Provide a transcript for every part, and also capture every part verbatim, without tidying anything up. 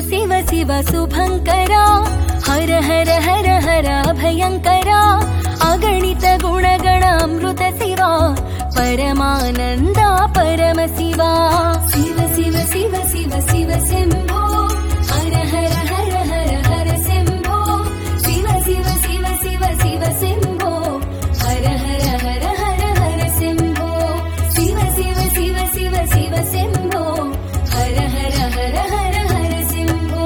శివ శివ శుభంకరా హర హర హర హర భయంకరా అగణిత గుణగణామృత శివా పరమానంద పరమ శివా శివ శివ శివ శివ శివ శంభో హర హర హర హర హర శంభో శివ శివ శివ శివ శివ శంభో హర హర హర హర హర శంభో శివ శివ శివ శివ శివ శంభో హర హర హర హర హర శంభో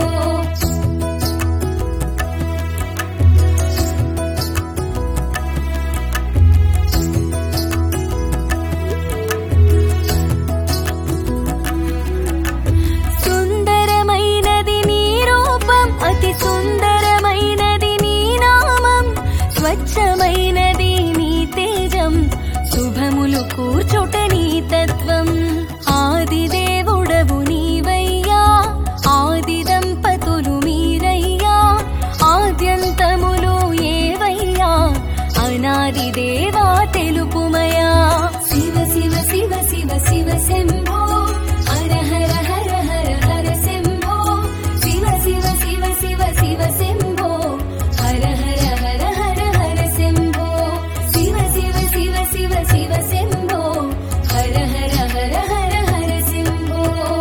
సుందరమైనది నీ రూపం అతి సుందరమైనది నీ నామం స్వచ్ఛమైనది నీ తేజం శుభములు కూర్చుట నీ తత్వం ఆదిదేవుడవు నీవయ్యా ఆది దంపతులు మీరయ్యా ఆద్యంతములు ఏవయ్యా అనాది దేవా తెలుపుమయా శివ శివ శివ శివ శివ శంభో హర హర హర హర హర శంభో శివ శివ శివ శివ శివ శంభో హర హర హర హర హర శంభో శివ శివ శివ శివ శివ శంభో హర హర హర హర హర శంభో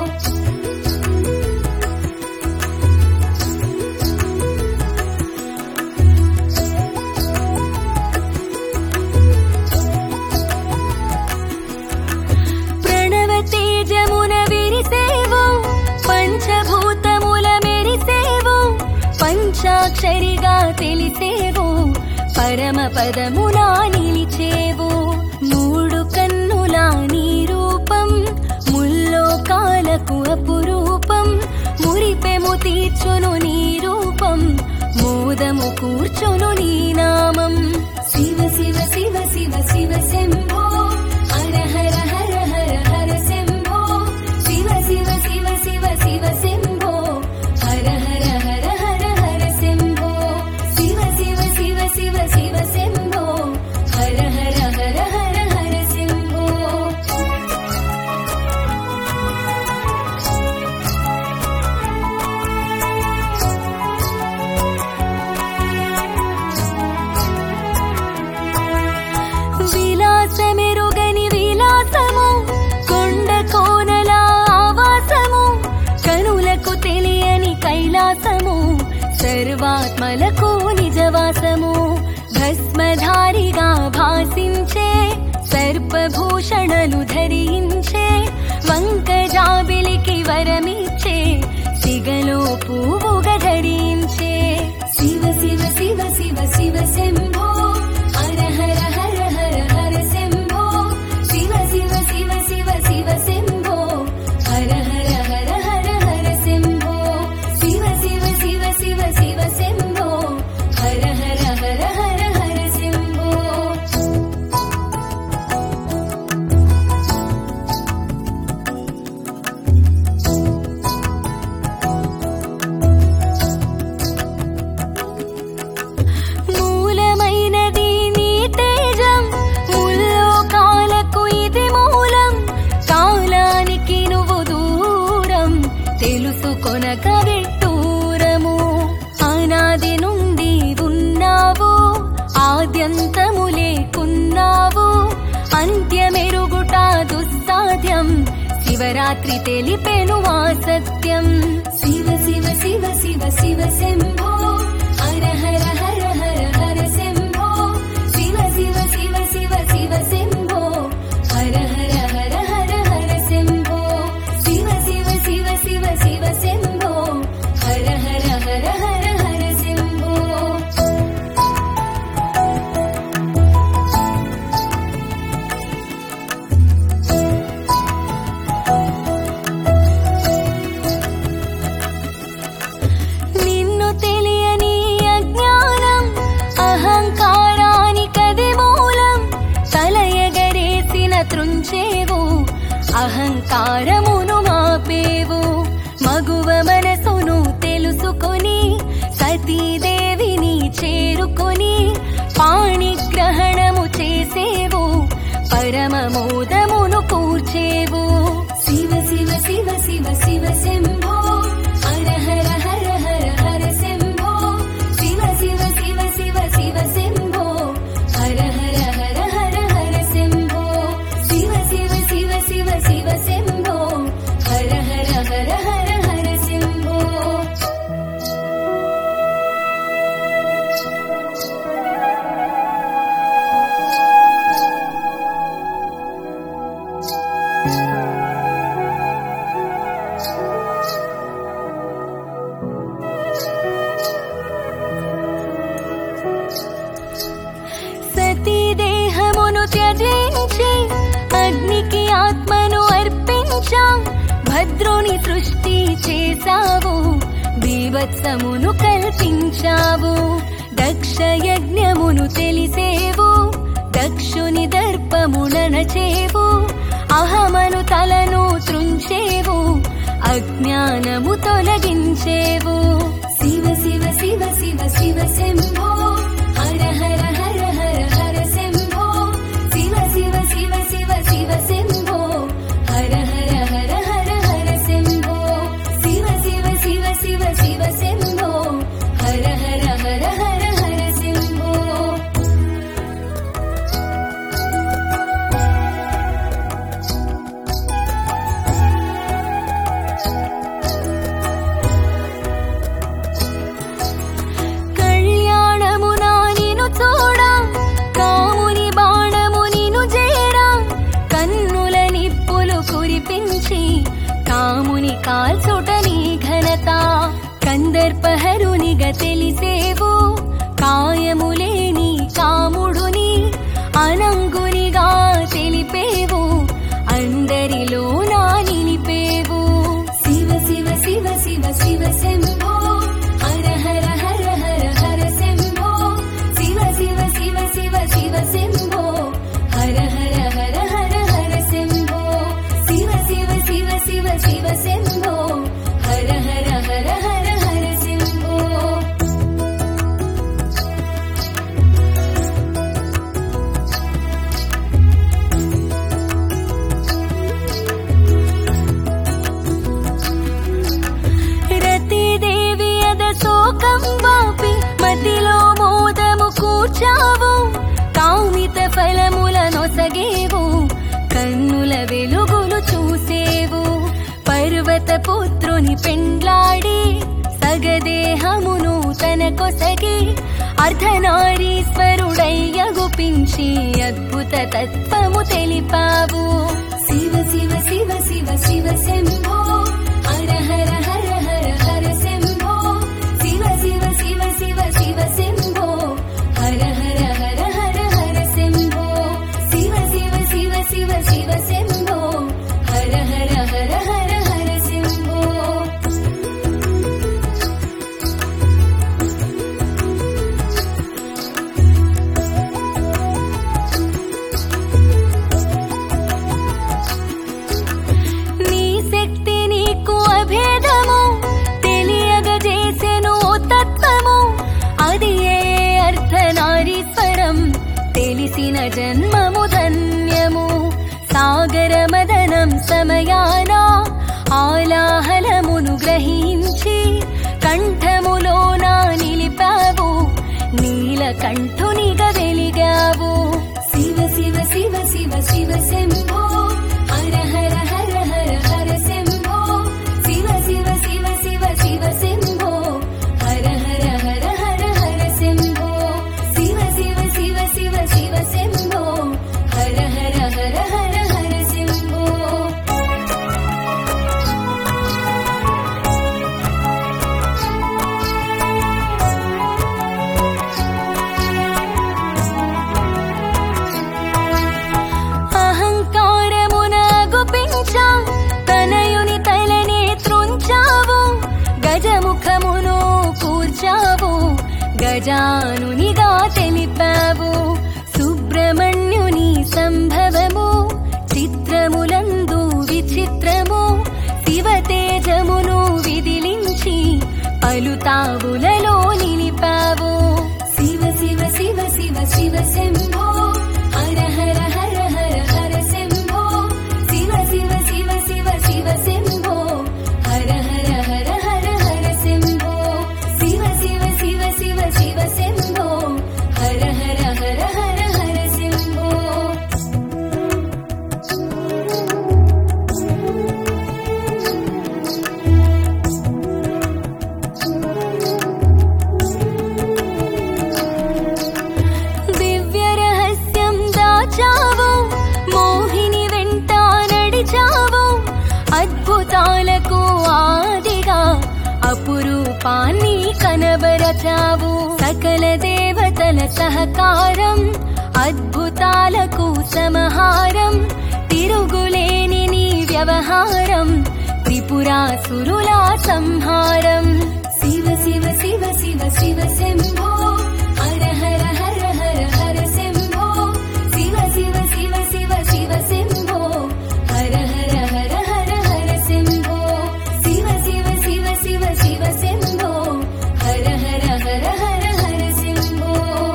ప్రణవ తేజమున విరిసేవు పంచభూతముల మెరిసేవు పంచాక్షరిగా తెలిసేవు పరమ పదమునా నిలిచేవు మూడు కన్నులా నీ రూపం ముల్లోకాలకు అపురూపం మురిపెము తీర్చును నీ రూపం మోదము కూర్చును నీ నామం శివ శివ శివ శివ శివ శంభో హర హర హర హర హర శంభో శివ శివ శివ శివ శివ శంభో హర హర హర హర హర శంభో శివ శివ శివ శివ శివ శంభో హర హర హర హర హర శంభో విలాసమెరుగని విలాసము కొండ కోనల ఆవాసము కనులకు తెలియని కైలాసము సర్వాత్మలకు నిజవాసము భస్మధారిగా భాసించే సర్పభూషణలు ధరించే వంకజాబిలికి వరమిచ్చే సిగలో పువ్వుగా ధరించే శివ శివ శివ శివ శివ శంభో హర హర హర హర హర శంభో శివ శివ శివ శివ శివ శంభో హర హర హర హర హర శంభో శివ శివ శివ శివ శివ శంభో హర హర హర హర హర శంభో మూలమైనది నీ తేజం ముల్లోకాలకు ఇది మూలం కాలానికి నువ్వు దూరం తెలుసుకొనక విట్టూరము అనాది నుండి ఉన్నావు ఆద్యంతము లేకున్నావు అంత్యమెరుగుట దుస్సాధ్యం శివరాత్రి తెలిపెను ఆ సత్యం శివ శివ శివ శివ శివ శంభో హర హర హర హర హర శంభో శివ శివ శివ శివ శివ శంభో హర హర హర హర హర శంభో శివ శివ శివ శివ శివ శంభో హర హర హర హర హర శంభో నిన్ను తెలియని అజ్ఞానం అహంకారానికది మూలం తల ఎగరేసిన త్రుంచేవు అహంకారమును మాపేవు మగువ మనసును తెలుసుకొని సతీదేవిని చేరుకొని పాణిగ్రహణము చేసేవు పరమ మోదమును కూర్చేవు శివ శివ శివ శివ శివ శంభో హర హర త్యజించి అగ్నికి ఆత్మను అర్పించా భద్రుని సృష్టి చేశావు బీభత్సమును కల్పించావు దక్ష యజ్ఞమును తెలిసేవు దక్షుని దర్పముననచేవు అహమను తలను త్రుంచేవు అజ్ఞానము తొలగించేవు శివ శివ శివ శివ శివ శంభో హర హర హర హర హర శంభో శివ శివ శివ శివ శివ శంభో హర హర హర హర హర శంభో శివ శివ శివ శివ శివ శంభో హర హర హర హర హర శంభో కాముని కాల్చుటని ఘనత కందర్పహరునిగా తెలిసేవు కాయములేని కాముడుని అనంగునిగా తెలిపేవు అందరిలో నా నిలిపేవు శివ శివ శివ శివ శివ శంభో హర హర హర హర హర శంభో శివ శివ శివ శివ శివ శంభో హర హర హర హర హర శంభో శివ శివ శివ శివ శివ శంభో హర హర హర హర హర శంభో రతిదేవి అద శోకం వాపి మతిలో మోదము కూర్చావు కామిత ఫలముల నొసగేవు కన్నుల వెలుగులు చూసేవు పర్వత పుత్రుని పెండ్లాడి సగదేహమును తన కొసగి అర్ధనారీశ్వరుడయ్యగుపించి అద్భుత తత్వము తెలిపావు శివ శివ శివ శివ శివ శంభో హర హర హర హర హర శంభో శివ శివ శివ శివ శివ శంభో హర హర హర హర హర శంభో శివ శివ శివ శివ శివ శంభో హర హర హర హర హర శంభో నీ శక్తి నీకు అభేదము తెలియగజేసెను తత్వము అది ఏ అర్ధనారీశ్వరం తెలిసిన జన్మము ధన్యము సాగర మదనం సమయాన ఆలాహలమును గ్రహించి కంఠములోన నిలిపావు నీలకంఠునిగా వెలిగావు శివ శివ శివ శివ శివ శంభో హర హర హర హర హర శంభో శివ శివ శివ శివ శివ శంభో హర హర హర హర హర శంభో శివ శివ శివ శివ శివ శంభో హర హర హర హర హర శంభో అహంకారమున గుపించా తనయుని తలనే త్రుంచావు గజముఖమును కూర్చావు గజానునిగా తెలిపావు సుబ్రహ్మణ్యుని సంభవము చిత్రములందు విచిత్రము శివ తేజమును విదిలించి పలుతావులలో నిలిపావు శివ శివ శివ శివ శివ శంభో హర హర హర హర హర శంభో శివ శివ శివ శివ శివ శంభో హర హర హర హర హర శంభో శివ శివ శివ శివ శివ శంభో హర హర హర హర హర శంభో దివ్య రహస్యం దాచావు మోహిని వెంట నడిచావు అద్భుతాలకు ఆదిగా అపురూపాన్ని కనబరచావు సకల దేవతల సహకారం అద్భుత త్రిపురాలకు సమహారం తిరుగులేని నీ వ్యవహారం త్రిపురాసురుల సంహారం శివ శివ శివ శివ శివ శంభో హర హర హర హర హర శంభో శివ శివ శివ శివ శివ శంభో హర హర హర హర హర శంభో శివ శివ శివ శివ శివ శంభో హర హర హర హర హర శంభో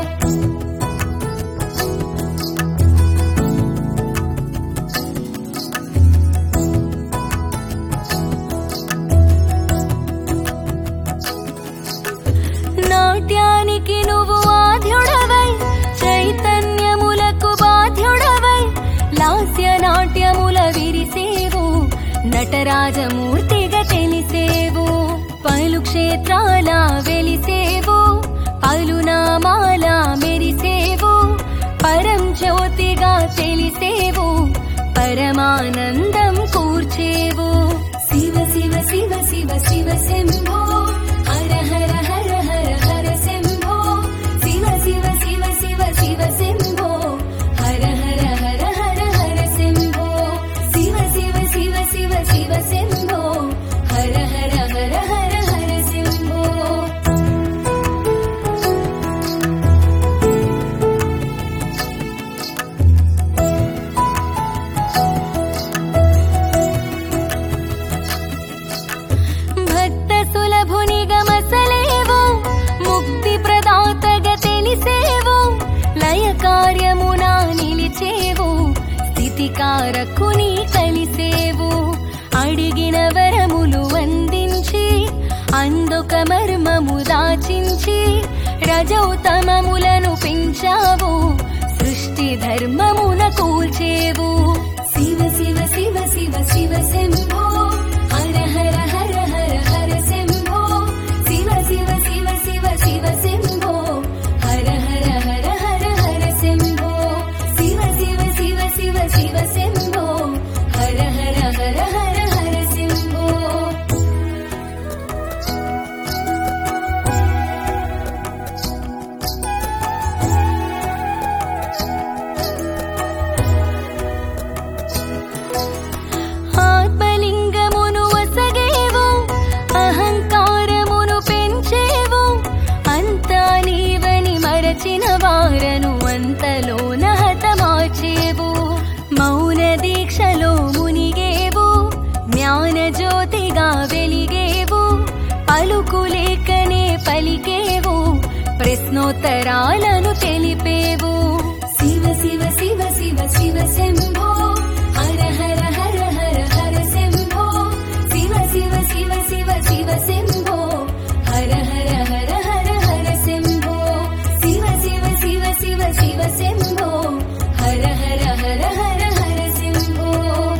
నాట్యానికి నువ్వు ఆద్యుడవై చైతన్యములకు బాధ్యుడవై లాస్య నాట్యముల విరిసేవు నటరాజమూర్తిగా తెలిసేవు పలు క్షేత్రాల వెలిసేవు పలు నామాల మెరిసేవు పరం జ్యోతిగా తెలిసేవు పరమానందం కూర్చేవు శివ శివ శివ శివ శివ శంభో హర హర హర హర హర శంభో శివ శివ శివ శివ శివ శంభో హర హర హర హర హర శంభో శివ శివ శివ శివ శివ శంభో హర హర హర హర హర శంభో భక్త సులభునిగమసలేవు ముక్తి ప్రదాతగా తెలిసేవు లయ కార్యమున నిలిచేవు స్థితికారకుని కలిసేవు అడిగిన వరములు అందించి అందొక మర్మము దాచించి రజౌతమములను పెంచావు సృష్టి ధర్మమున కూల్చేవు శివ శివ శివ శివ శివ శంభో హర హర హర హర హర శంభో శివ శివ శివ శివ శివ శంభో హర హర హర హర హర శంభో శివ శివ శివ శివ శివ శంభో హర హర హర హర హర శంభో ఆత్మలింగమును వసగేవు అహంకారమును పెంచేవు అంతా నీవని మరచిన వారను అంతలోన హతమార్చేవు మౌన దీక్షలో మునిగేవు జ్ఞాన జ్యోతిగా వెలిగేవు పలుకులేకనే పలికేవు ప్రశ్నోత్తరాలను తెలిపేవు శివ శివ శివ శివ శివ శంభో హర హర హర హర హర శంభో శివ శివ శివ శివ శివ శంభో హర హర హర హర హర శంభో శివ శివ శివ శివ శివ శంభో హర హర హర హర హర శంభో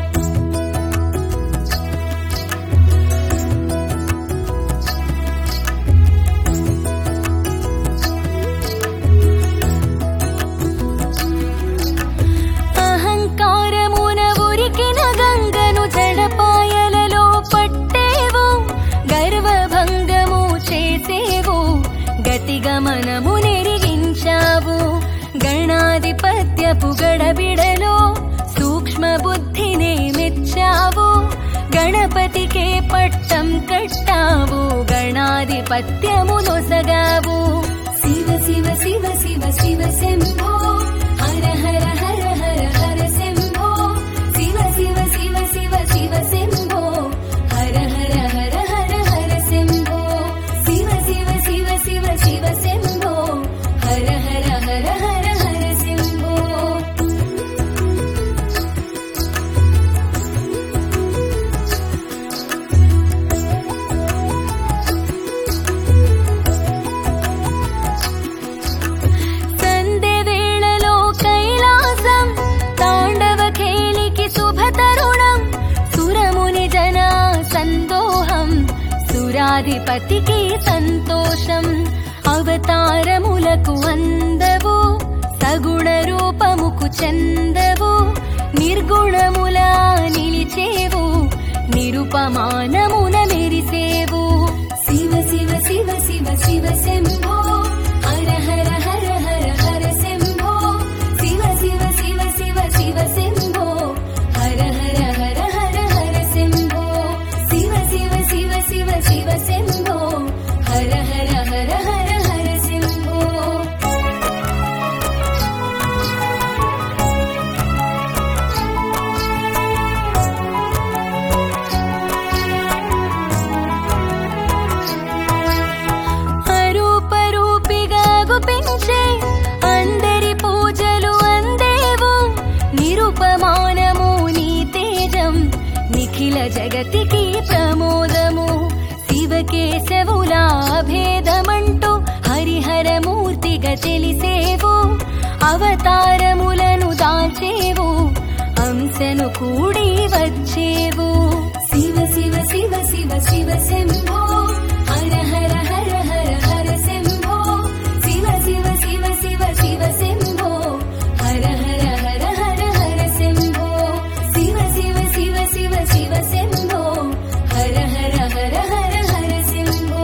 అహంకారమున ఉరికిన గంగను జడపాయలలో పట్టేవు గర్వభంగము చేసేవు గతిగమనము నెరిగించావు గణాధిపత్యపు గడబిడలో సూక్ష్మ బుద్ధినే మెచ్చావు గణపతికే పట్టం కట్టావు గణాధిపత్యము నొసగావు శివ శివ శివ శివ శివ శంభో హర హర హర హర హర శంభో శివ శివ శివ శివ శివ శంభో హర హర హర హర హర శంభో శివ శివ శివ శివ శివ శంభో హర హర హర హర హర శంభో సంధ్య వేళలో కైలాసం తాండవ ఖేలికి శుభతరుణం సురముని జన సందోహం సురాధిపతికి సంతోషం అవతారములకు అందవు సగుణ రూపముకు చందవు నిర్గుణముల నిలిచేవు నిరుపమానమున మెరిసేవు శివ శివ శివ శివ శివ శంభో హర హర హర హర హర శంభో శివ శివ జగతికి ప్రమోదము శివకేశవులా భేదమంటూ హరిహరమూర్తిగా తెలిసేవు అవతారములను దాల్చేవు అంశను కూడి వచ్చేవు శివ శివ శివ శివ శివ శంభో హర హర హర హర హర శంభో శివ శివ శివ శివ శివ శంభో హర హర హర హర హర శంభో శివ శివ శివ శివ శివ శంభో హర హర హర హర హర శంభో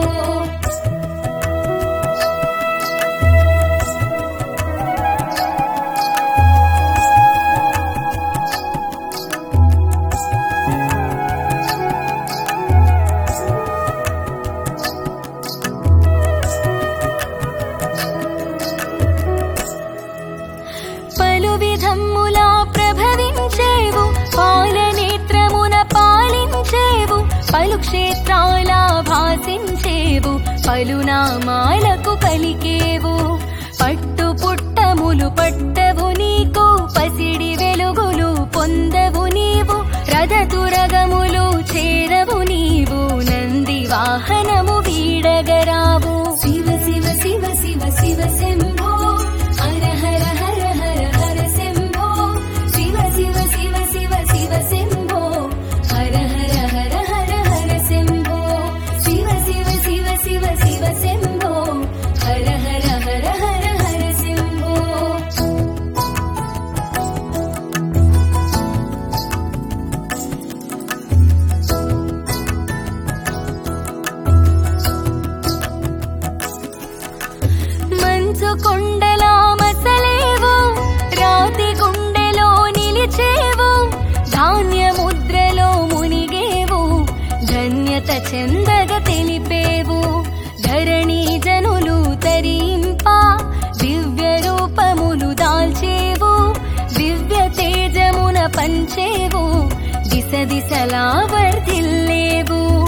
విధమ్ములా ప్రభవించేవు పాలనేత్రమున పాలించేవు పలు క్షేత్రాల భాసించేవు పలునామాలకు పలికేవు పట్టు పుట్టములు పట్టవు నీకు పసిడి వెలుగులు పొందవు నీవు రథతురగములు చేరవు నీవు నంది వాహనము వీడగరావు శివ శివ శివ శివ శివ శంభో హర హర హర హర హర శంభో శివ శివ శివ శివ శివ శంభో హర హర హర హర హర శంభో శివ శివ శివ శివ శివ శంభో హర హర హర హర హర శంభో మంచు కొండలా మసలేవు రాతి గుండెలో నిలిచేవు ధాన్యముద్రలో మునిగేవు ధన్యత చెందగ తెలిపేవు ధరణి జనులు తరింప దివ్య రూపములు దాల్చేవు దివ్య తేజమున పంచేవు దిశ దిశలా వర్ధిల్లేవు